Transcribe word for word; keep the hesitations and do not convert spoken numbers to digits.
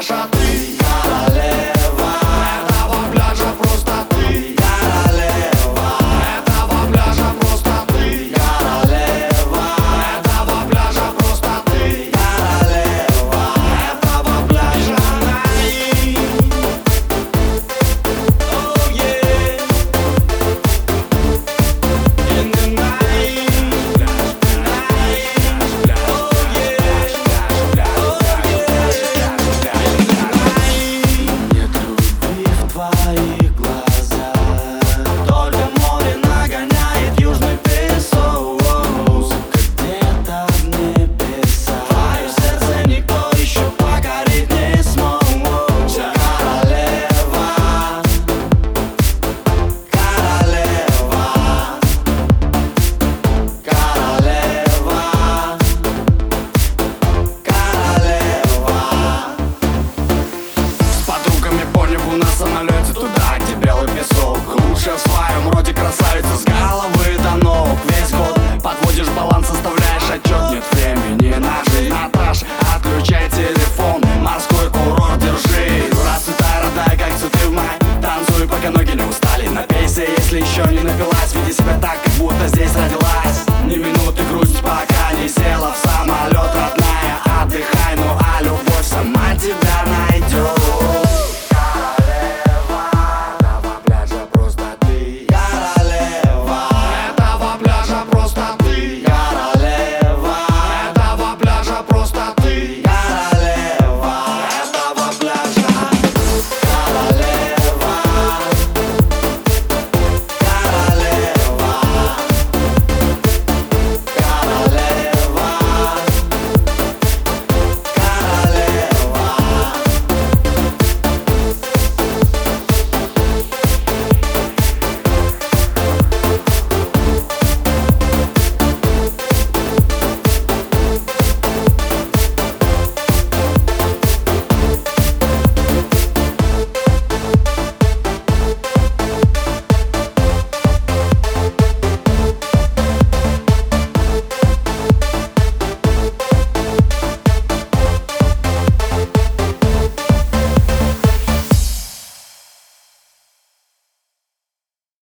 пляжа ты королева, этого пляжа просто ты королева, этого пляжа просто ты королева, этого пляжа просто ты королева, этого пляжа. Oh yeah, in the night, нет любви в твоих глазах, только море нагоняет южный песок. Музыка где-то в небесах, твое сердце никто еще покорить не смог. Королева, королева, королева, королева. С подругами по небу на самолете туда, где белый песок. Лучшая в своем роде красавица с головой